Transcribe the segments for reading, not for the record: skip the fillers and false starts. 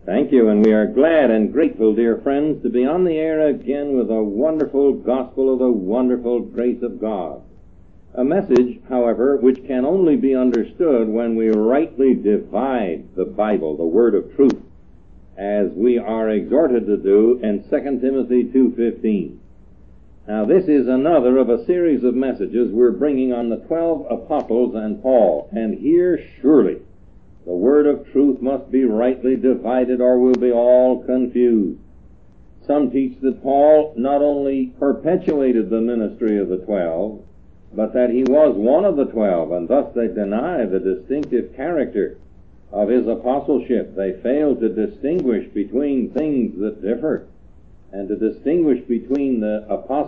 Thank you, and we are glad and grateful, dear friends, to be on the air again with a wonderful gospel of the wonderful grace of God. A message, however, which can only be understood when we rightly divide the Bible, the Word of truth, as we are exhorted to do in 2 Timothy 2:15. Now, this is another of a series of messages we're bringing on the 12 apostles and Paul, and here surely the word of truth must be rightly divided or we'll be all confused. Some teach that Paul not only perpetuated the ministry of the 12, but that he was one of the 12, and thus they deny the distinctive character of his apostleship. They fail to distinguish between things that differ, and to distinguish between the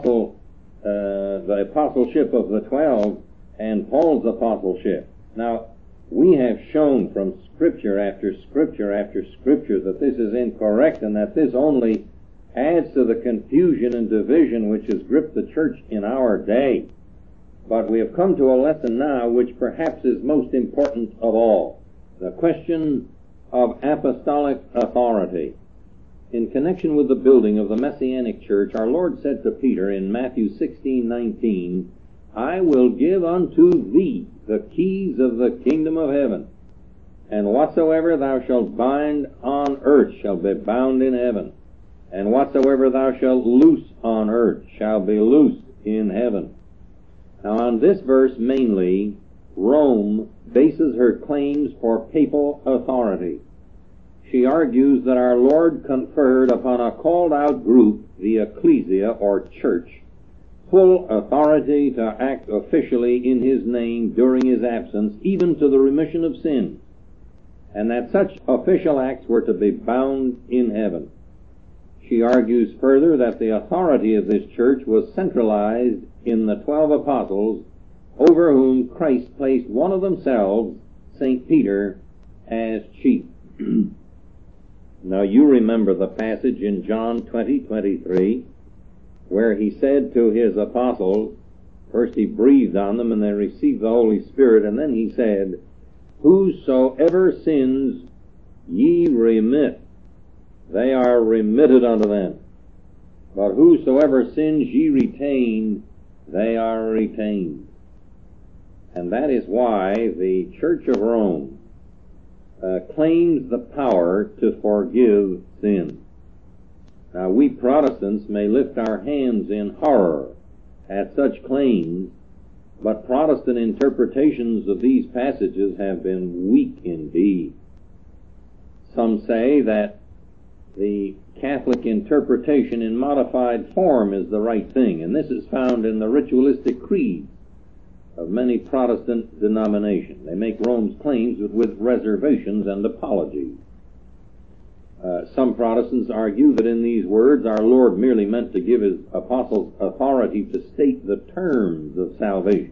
apostleship of the 12 and Paul's apostleship. Now, we have shown from Scripture after Scripture after Scripture that this is incorrect, and that this only adds to the confusion and division which has gripped the church in our day. But we have come to a lesson now which perhaps is most important of all, the question of apostolic authority. In connection with the building of the Messianic church, our Lord said to Peter in Matthew 16:19, "I will give unto thee the keys of the kingdom of heaven, and whatsoever thou shalt bind on earth shall be bound in heaven, and whatsoever thou shalt loose on earth shall be loosed in heaven." Now, on this verse mainly, Rome bases her claims for papal authority. She argues that our Lord conferred upon a called-out group, the ecclesia or church, full authority to act officially in his name during his absence, even to the remission of sin, and that such official acts were to be bound in heaven. She argues further that the authority of this church was centralized in the 12 apostles, over whom Christ placed one of themselves, St. Peter, as chief. Now, you remember the passage in John 20:23, where he said to his apostles, first he breathed on them and they received the Holy Spirit, and then he said, "Whosoever sins ye remit, they are remitted unto them. But whosoever sins ye retain, they are retained." And that is why the Church of Rome claims the power to forgive sin. Now, we Protestants may lift our hands in horror at such claims, but Protestant interpretations of these passages have been weak indeed. Some say that the Catholic interpretation in modified form is the right thing, and this is found in the ritualistic creeds of many Protestant denominations. They make Rome's claims with reservations and apologies. Some Protestants argue that in these words our Lord merely meant to give his apostles authority to state the terms of salvation.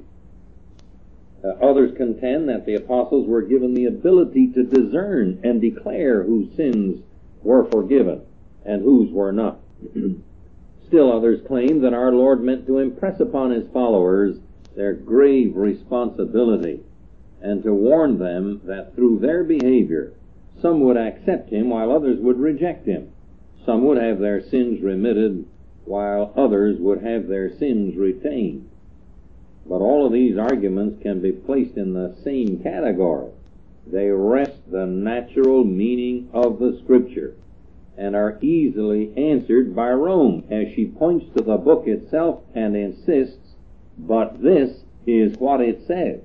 Others contend that the apostles were given the ability to discern and declare whose sins were forgiven and whose were not. Still others claim that our Lord meant to impress upon his followers their grave responsibility and to warn them that through their behavior some would accept him while others would reject him. Some would have their sins remitted while others would have their sins retained. But all of these arguments can be placed in the same category. They wrest the natural meaning of the Scripture and are easily answered by Rome, as she points to the book itself and insists, "But this is what it says."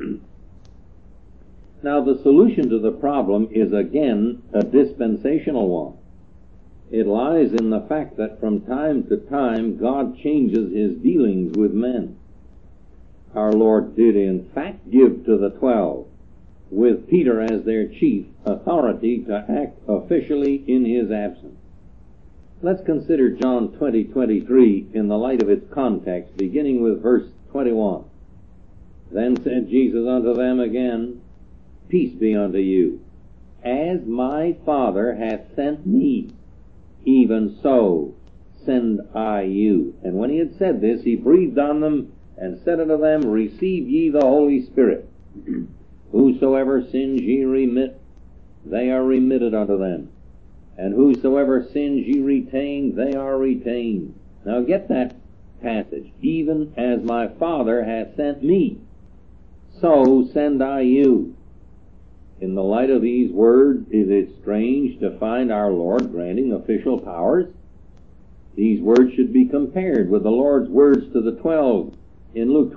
Now, the solution to the problem is again a dispensational one. It lies in the fact that from time to time God changes his dealings with men. Our Lord did in fact give to the 12, with Peter as their chief, authority to act officially in his absence. Let's consider John 20:23 in the light of its context, beginning with verse 21. "Then said Jesus unto them again, Peace be unto you. As my Father hath sent me, even so send I you." And when he had said this, he breathed on them and said unto them, "Receive ye the Holy Spirit. Whosoever sins ye remit, they are remitted unto them. And whosoever sins ye retain, they are retained. Now get that passage. Even as my Father hath sent me, so send I you. In the light of these words, is it strange to find our Lord granting official powers? These words should be compared with the Lord's words to the 12 in Luke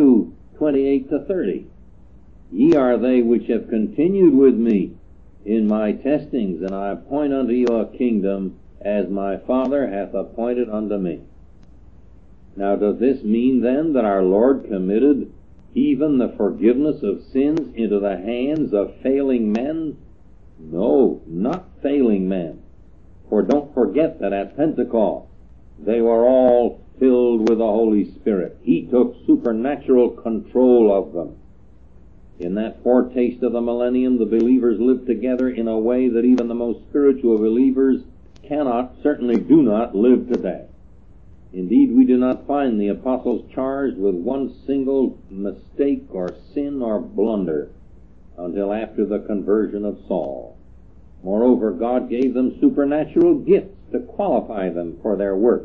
22:28-30. Ye are they which have continued with me in my testings, and I appoint unto you a kingdom, as my Father hath appointed unto me. Now does this mean then that our Lord committed even the forgiveness of sins into the hands of failing men? No, not failing men. For don't forget that at Pentecost, they were all filled with the Holy Spirit. He took supernatural control of them. In that foretaste of the millennium, the believers lived together in a way that even the most spiritual believers cannot, certainly do not, live today. Indeed, we do not find the apostles charged with one single mistake or sin or blunder until after the conversion of Saul. Moreover, God gave them supernatural gifts to qualify them for their work.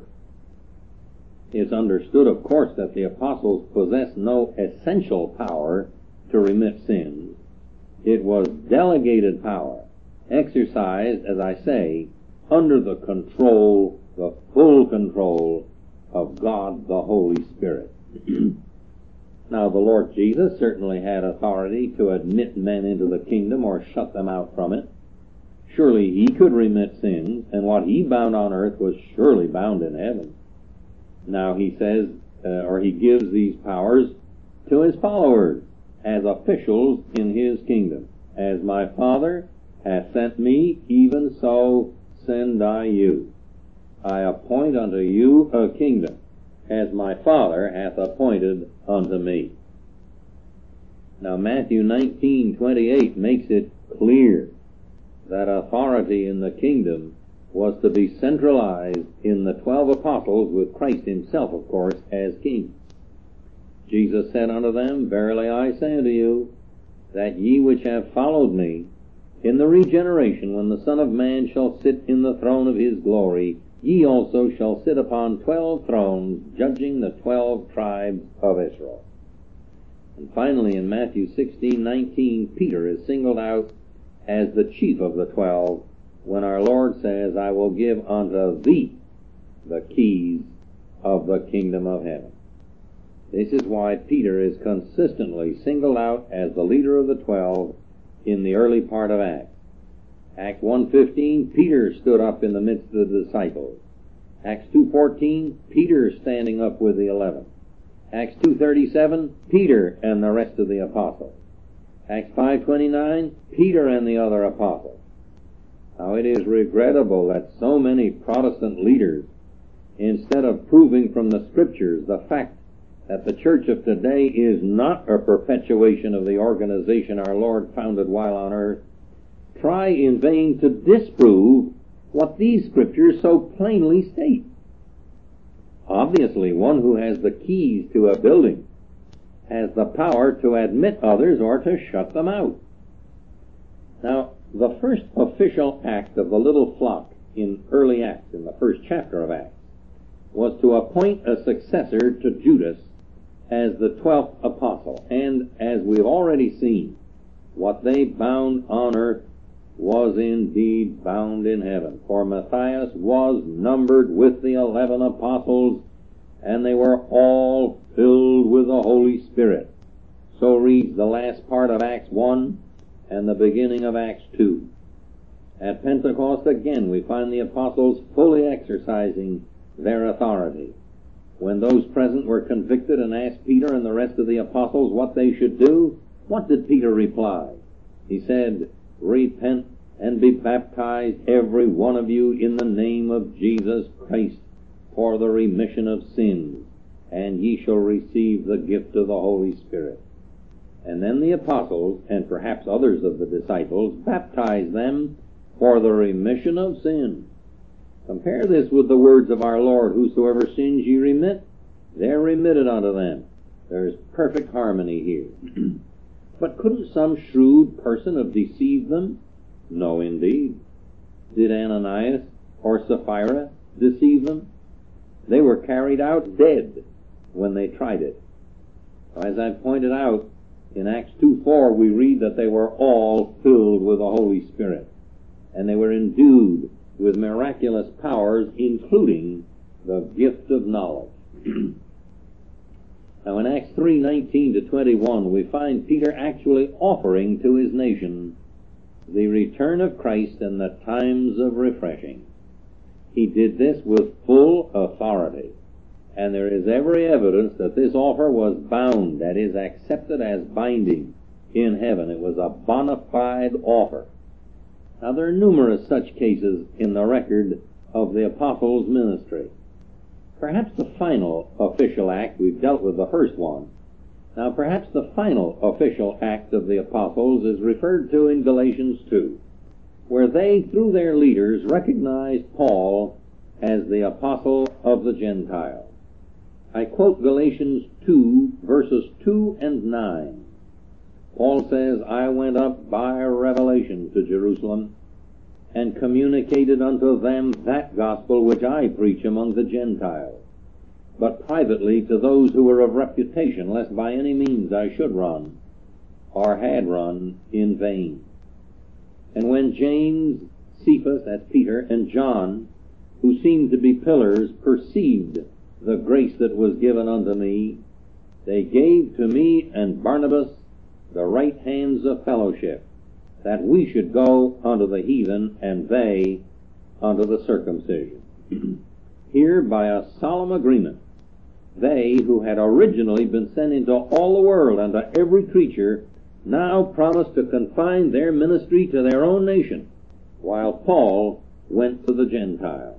It's understood, of course, that the apostles possessed no essential power to remit sins. It was delegated power, exercised, as I say, under the control, the full control of God the Holy Spirit. Now, the Lord Jesus certainly had authority to admit men into the kingdom or shut them out from it. Surely he could remit sins, and what he bound on earth was surely bound in heaven. Now he says, or he gives these powers to his followers as officials in his kingdom. As my Father hath sent me, even so send I you. I appoint unto you a kingdom, as my Father hath appointed unto me. Now Matthew 19:28 makes it clear that authority in the kingdom was to be centralized in the 12 apostles, with Christ himself, of course, as king. Jesus said unto them, Verily I say unto you, that ye which have followed me, in the regeneration, when the Son of Man shall sit in the throne of his glory, ye also shall sit upon 12 thrones, judging the 12 tribes of Israel. And finally, in Matthew 16:19, Peter is singled out as the chief of the 12, when our Lord says, I will give unto thee the keys of the kingdom of heaven. This is why Peter is consistently singled out as the leader of the 12 in the early part of Acts. Acts 1:15, Peter stood up in the midst of the disciples. Acts 2:14, Peter standing up with the 11. Acts 2:37, Peter and the rest of the apostles. Acts 5:29, Peter and the other apostles. Now it is regrettable that so many Protestant leaders, instead of proving from the Scriptures the fact that the church of today is not a perpetuation of the organization our Lord founded while on earth, try in vain to disprove what these Scriptures so plainly state. Obviously, one who has the keys to a building has the power to admit others or to shut them out. Now, the first official act of the little flock in early Acts, in the first chapter of Acts, was to appoint a successor to Judas as the 12th apostle. And as we've already seen, what they bound on earth was indeed bound in heaven. For Matthias was numbered with the 11 apostles, and they were all filled with the Holy Spirit. So reads the last part of Acts 1 and the beginning of Acts 2. At Pentecost again we find the apostles fully exercising their authority. When those present were convicted and asked Peter and the rest of the apostles what they should do, what did Peter reply? He said, Repent and be baptized, every one of you, in the name of Jesus Christ, for the remission of sins, and ye shall receive the gift of the Holy Spirit. And then the apostles, and perhaps others of the disciples, baptized them for the remission of sins. Compare this with the words of our Lord, Whosoever sins ye remit, they're remitted unto them. There's perfect harmony here. But couldn't some shrewd person have deceived them? No, indeed. Did Ananias or Sapphira deceive them? They were carried out dead when they tried it. As I pointed out, in Acts 2:4 we read that they were all filled with the Holy Spirit, and they were endued with miraculous powers, including the gift of knowledge. Now in Acts 3:19-21 we find Peter actually offering to his nation the return of Christ and the times of refreshing. He did this with full authority, and there is every evidence that this offer was bound, that is, accepted as binding in heaven. It was a bona fide offer. Now there are numerous such cases in the record of the apostles' ministry. Perhaps the final official act, we've dealt with the first one. Now perhaps the final official act of the apostles is referred to in Galatians 2, where they, through their leaders, recognized Paul as the apostle of the Gentiles. I quote Galatians 2, verses 2 and 9. Paul says, I went up by revelation to Jerusalem, and communicated unto them that gospel which I preach among the Gentiles, but privately to those who were of reputation, lest by any means I should run, or had run, in vain. And when James, Cephas, that's Peter, and John, who seemed to be pillars, perceived the grace that was given unto me, they gave to me and Barnabas the right hands of fellowship, that we should go unto the heathen, and they unto the circumcision. Here, by a solemn agreement, they who had originally been sent into all the world and to every creature now promised to confine their ministry to their own nation, while Paul went to the Gentiles.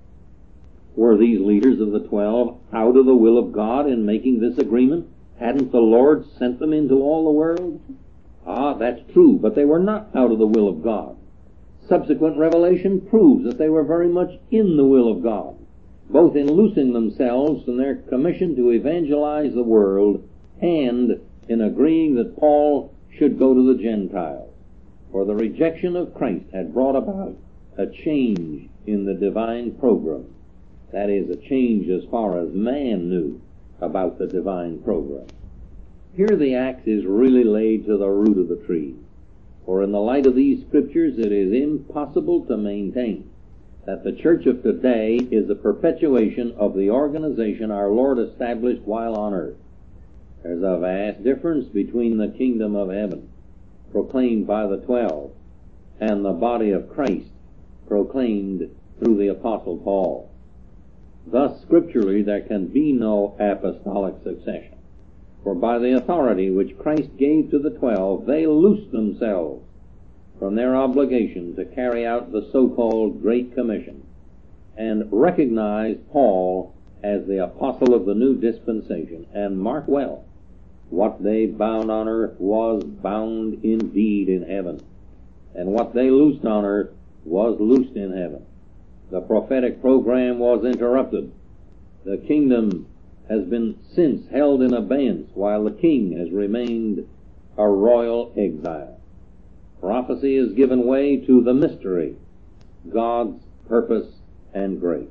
Were these leaders of the 12 out of the will of God in making this agreement? Hadn't the Lord sent them into all the world? That's true, but they were not out of the will of God. Subsequent revelation proves that they were very much in the will of God, both in loosing themselves from their commission to evangelize the world and in agreeing that Paul should go to the Gentiles. For the rejection of Christ had brought about a change in the divine program. That is, a change as far as man knew about the divine program. Here the axe is really laid to the root of the tree. For in the light of these scriptures it is impossible to maintain that the church of today is a perpetuation of the organization our Lord established while on earth. There's a vast difference between the kingdom of heaven, proclaimed by the 12, and the body of Christ, proclaimed through the Apostle Paul. Thus, scripturally, there can be no apostolic succession. For by the authority which Christ gave to the 12, they loosed themselves from their obligation to carry out the so-called Great Commission, and recognized Paul as the apostle of the new dispensation. And mark well, what they bound on earth was bound indeed in heaven, and what they loosed on earth was loosed in heaven. The prophetic program was interrupted. The kingdom has been since held in abeyance, while the king has remained a royal exile. Prophecy has given way to the mystery, God's purpose and grace.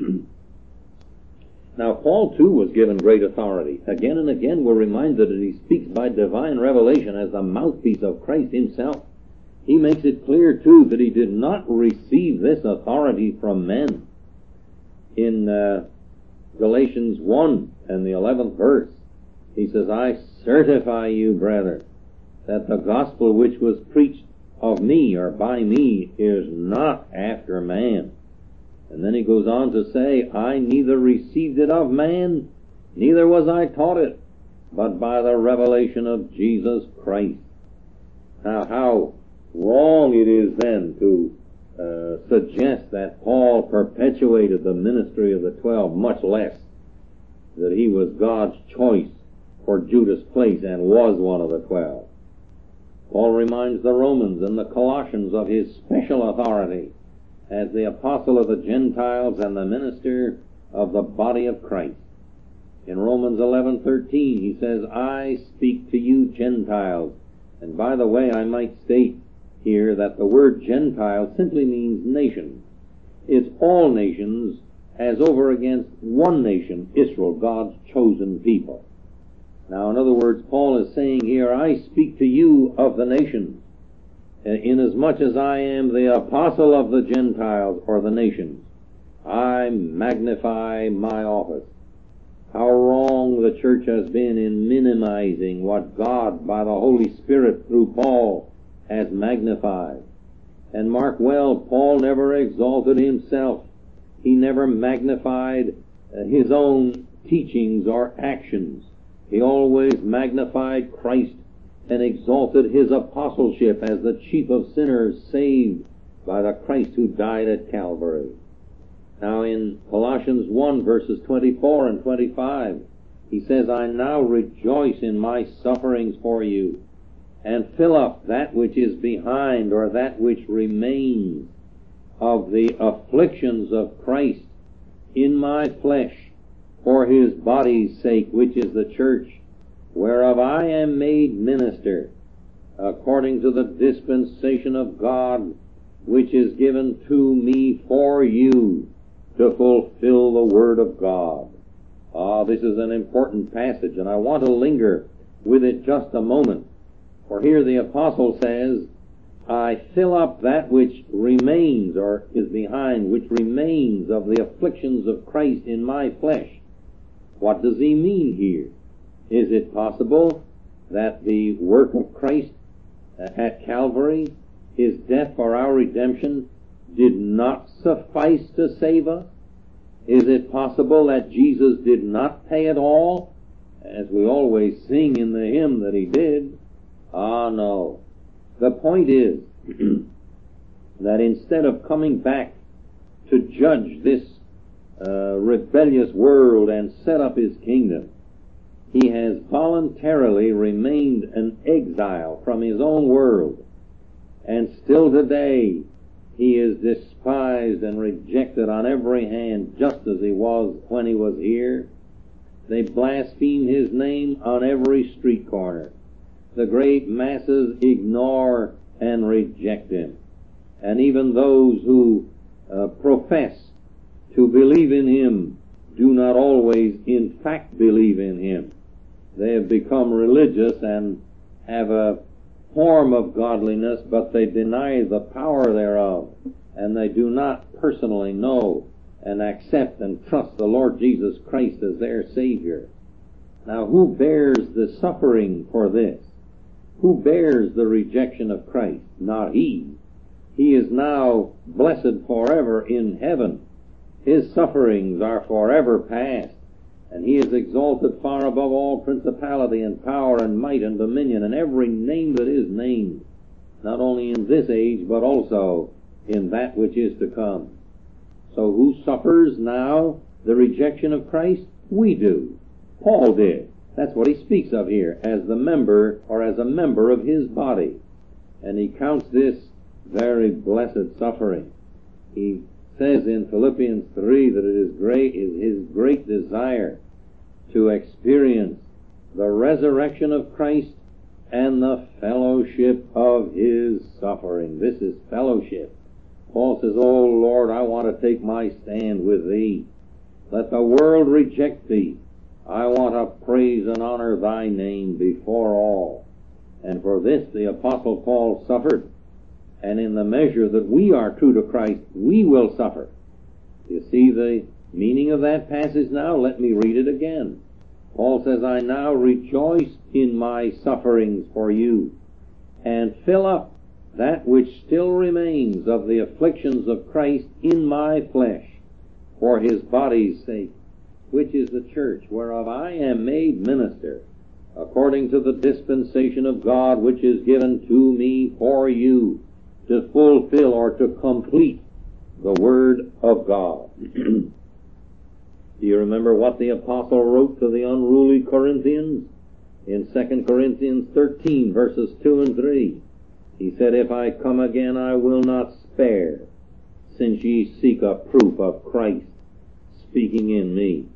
Now, Paul, too, was given great authority. Again and again we're reminded that he speaks by divine revelation as the mouthpiece of Christ himself. He makes it clear, too, that he did not receive this authority from men. In Galatians 1 and the 11th verse, he says, I certify you, brethren, that the gospel which was preached of me or by me is not after man. And then he goes on to say, I neither received it of man, neither was I taught it, but by the revelation of Jesus Christ. Now, how wrong it is then to suggest that Paul perpetuated the ministry of the 12, much less that he was God's choice for Judas' place and was one of the 12. Paul reminds the Romans and the Colossians of his special authority as the apostle of the Gentiles and the minister of the body of Christ. In Romans 11:13 he says, I speak to you Gentiles. And by the way, I might state, here that the word Gentile simply means nation. It's all nations as over against one nation, Israel, God's chosen people. Now, in other words, Paul is saying here, I speak to you of the nations, inasmuch as I am the apostle of the Gentiles, or the nations. I magnify my office. How wrong the church has been in minimizing what God, by the Holy Spirit, through Paul, has magnified. And mark well, Paul never exalted himself. He never magnified his own teachings or actions. He always magnified Christ and exalted his apostleship as the chief of sinners saved by the Christ who died at Calvary. Now in Colossians 1 verses 24 and 25, he says, I now rejoice in my sufferings for you, and fill up that which is behind, or that which remains, of the afflictions of Christ in my flesh, for his body's sake, which is the church, whereof I am made minister, according to the dispensation of God, which is given to me for you, to fulfill the word of God. This is an important passage, and I want to linger with it just a moment. For here the apostle says, I fill up that which remains, or is behind, which remains of the afflictions of Christ in my flesh. What does he mean here? Is it possible that the work of Christ at Calvary, his death for our redemption, did not suffice to save us? Is it possible that Jesus did not pay it all, as we always sing in the hymn that he did? No. The point is that instead of coming back to judge this rebellious world and set up his kingdom, he has voluntarily remained an exile from his own world. And still today, he is despised and rejected on every hand, just as he was when he was here. They blaspheme his name on every street corner. The great masses ignore and reject him. And even those who profess to believe in him do not always in fact believe in him. They have become religious and have a form of godliness, but they deny the power thereof, and they do not personally know and accept and trust the Lord Jesus Christ as their Savior. Now, who bears the suffering for this? Who bears the rejection of Christ? Not he. He is now blessed forever in heaven. His sufferings are forever past, and he is exalted far above all principality and power and might and dominion and every name that is named, not only in this age, but also in that which is to come. So who suffers now the rejection of Christ? We do. Paul did. That's what he speaks of here, as the member, or as a member of his body. And he counts this very blessed suffering. He says in Philippians 3 that it is his great desire to experience the resurrection of Christ and the fellowship of his suffering. This is fellowship. Paul says, oh Lord, I want to take my stand with thee. Let the world reject thee. I want to praise and honor thy name before all. And for this the Apostle Paul suffered. And in the measure that we are true to Christ, we will suffer. You see the meaning of that passage now? Let me read it again. Paul says, I now rejoice in my sufferings for you, and fill up that which still remains of the afflictions of Christ in my flesh, for his body's sake, which is the church, whereof I am made minister, according to the dispensation of God, which is given to me for you, to fulfill or to complete the word of God. Do you remember what the apostle wrote to the unruly Corinthians? In 2 Corinthians 13, verses 2 and 3. He said, if I come again, I will not spare, since ye seek a proof of Christ speaking in me.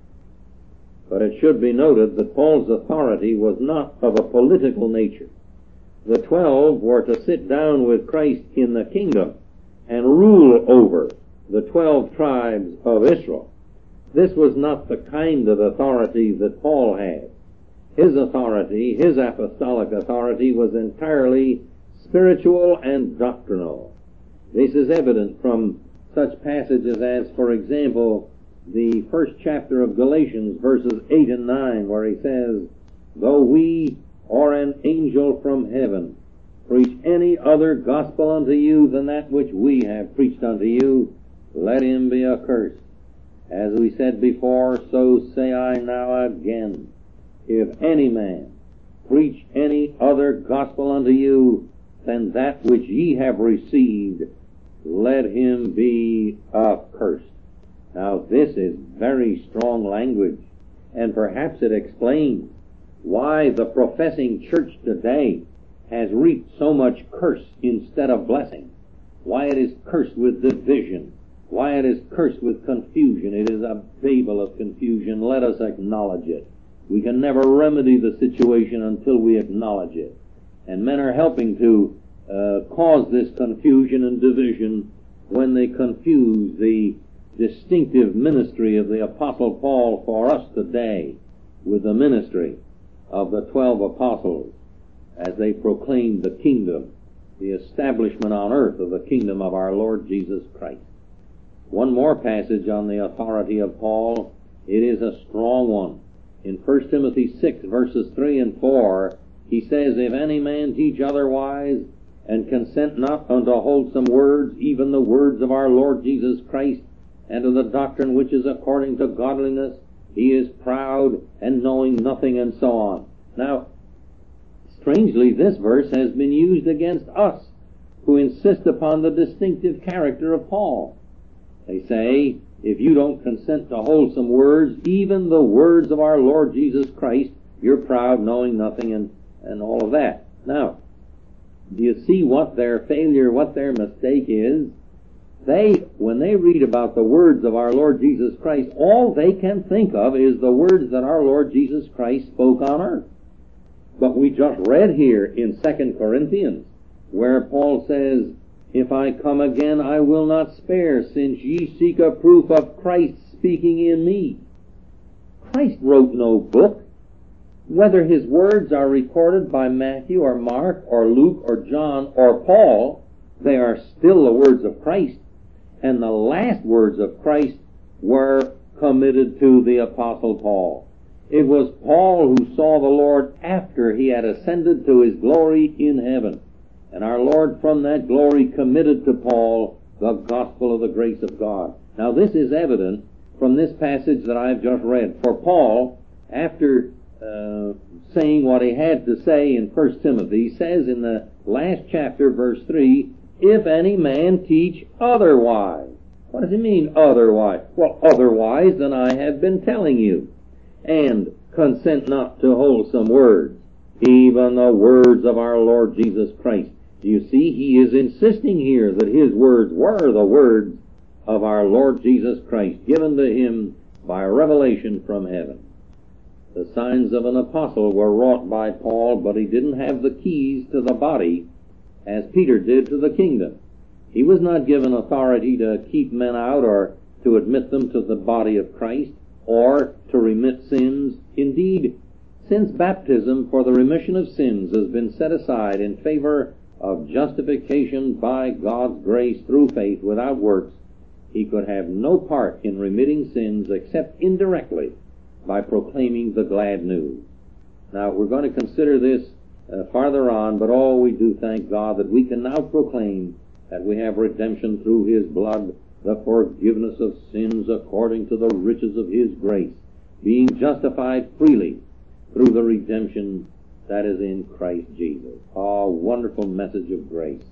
But it should be noted that Paul's authority was not of a political nature. The 12 were to sit down with Christ in the kingdom and rule over the 12 tribes of Israel. This was not the kind of authority that Paul had. His authority, his apostolic authority, was entirely spiritual and doctrinal. This is evident from such passages as, for example, the first chapter of Galatians, verses 8 and 9, where he says, "Though we or an angel from heaven preach any other gospel unto you than that which we have preached unto you, let him be accursed. As we said before, so say I now again, if any man preach any other gospel unto you than that which ye have received, let him be accursed." Now this is very strong language, and perhaps it explains why the professing church today has reaped so much curse instead of blessing, why it is cursed with division, why it is cursed with confusion. It is a babel of confusion. Let us acknowledge it. We can never remedy the situation until we acknowledge it. And men are helping to cause this confusion and division when they confuse the distinctive ministry of the Apostle Paul for us today with the ministry of the 12 apostles as they proclaimed the kingdom, the establishment on earth of the kingdom of our Lord Jesus Christ. One more passage on the authority of Paul. It is a strong one. In 1 Timothy 6, verses 3 and 4, he says, "If any man teach otherwise, and consent not unto wholesome words, even the words of our Lord Jesus Christ, and to the doctrine which is according to godliness, he is proud and knowing nothing," and so on. Now, strangely, this verse has been used against us who insist upon the distinctive character of Paul. They say, if you don't consent to wholesome words, even the words of our Lord Jesus Christ, you're proud, knowing nothing, and all of that. Now, do you see what their failure, what their mistake is? When they read about the words of our Lord Jesus Christ, all they can think of is the words that our Lord Jesus Christ spoke on earth. But we just read here in 2 Corinthians, where Paul says, "If I come again, I will not spare, since ye seek a proof of Christ speaking in me." Christ wrote no book. Whether his words are recorded by Matthew or Mark or Luke or John or Paul, they are still the words of Christ. And the last words of Christ were committed to the Apostle Paul. It was Paul who saw the Lord after he had ascended to his glory in heaven. And our Lord from that glory committed to Paul the gospel of the grace of God. Now this is evident from this passage that I've just read. For Paul, after saying what he had to say in 1 Timothy, says in the last chapter, verse 3, "If any man teach otherwise." What does he mean, otherwise? Well, otherwise than I have been telling you. "And consent not to wholesome words, even the words of our Lord Jesus Christ." You see, he is insisting here that his words were the words of our Lord Jesus Christ, given to him by revelation from heaven. The signs of an apostle were wrought by Paul, but he didn't have the keys to the body as Peter did to the kingdom. He was not given authority to keep men out or to admit them to the body of Christ or to remit sins. Indeed, since baptism for the remission of sins has been set aside in favor of justification by God's grace through faith without works, he could have no part in remitting sins except indirectly by proclaiming the glad news. Now, we're going to consider this farther on, but we do thank God that we can now proclaim that we have redemption through his blood, the forgiveness of sins according to the riches of his grace, being justified freely through the redemption that is in Christ Jesus. Oh, wonderful message of grace.